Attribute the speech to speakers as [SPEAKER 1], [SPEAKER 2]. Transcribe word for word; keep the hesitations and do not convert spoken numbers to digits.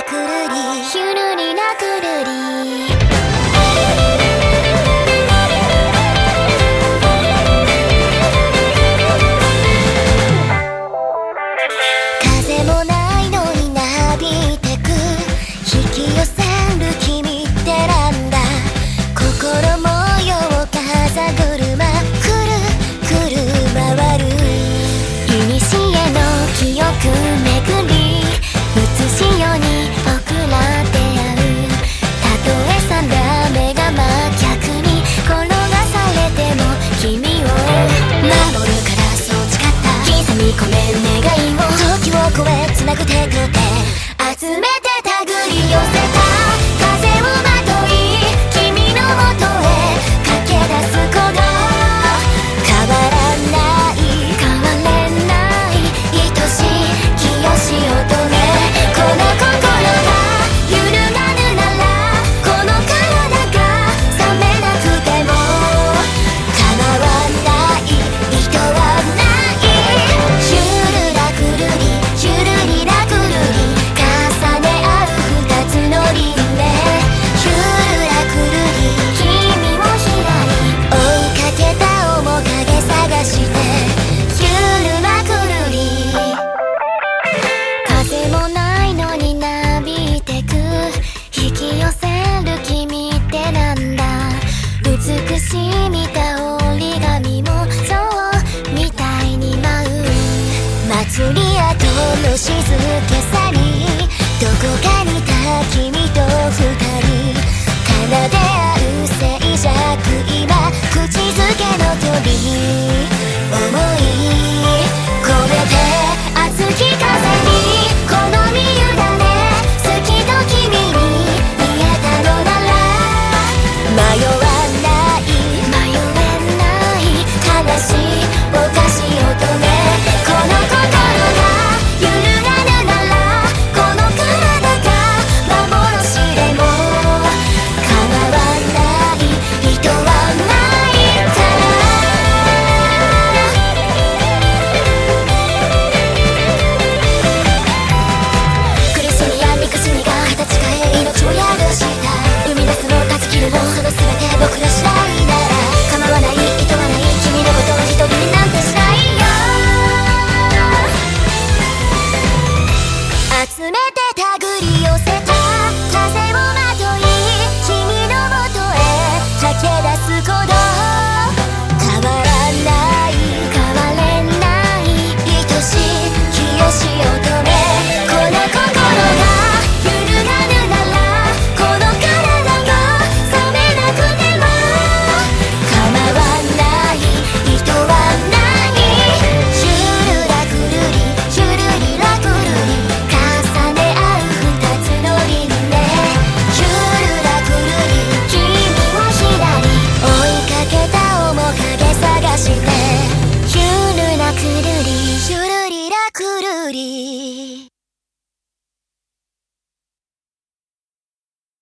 [SPEAKER 1] くるりひゅるりなくるり風もないのになびいてく引き寄せる君ってなんだ心模様風車くるくる回る古の記憶巡り写しように送らって合うたとえ三段目が真逆に転がされても君を守るからそう誓った刻み込める願いを時を超えつなぐ手と手集めて手繰り寄せた風をまとい君のもとへ駆け出すこと変わらない変われない愛しい清し乙女この心が揺るがぬならこの体が冷めなくても構わない意図はないシュルラくるりシュルリラくるり重ね合う二つの輪廻シュルラくるり君をひらり追いかけた面影探してシュルラくるり風もないのになびいてく引き寄せる君ってなんだ美しい見た折り紙もそうみたいに舞う祭り跡の静けさにどこかにいた君と二人奏で合う静寂今口づけの鳥思い込めて熱き風にこの身委ね好きと君に見えたのなら迷わない迷えない悲しいおかしい乙女この心が揺るがぬならこの体が幻でも構わない意図はないから苦しみや憎しみが形変え命を宿した生み出すの断ち切るもその全て僕ら次第なら構わない意図はない君のことを一人になんてしないよ集めて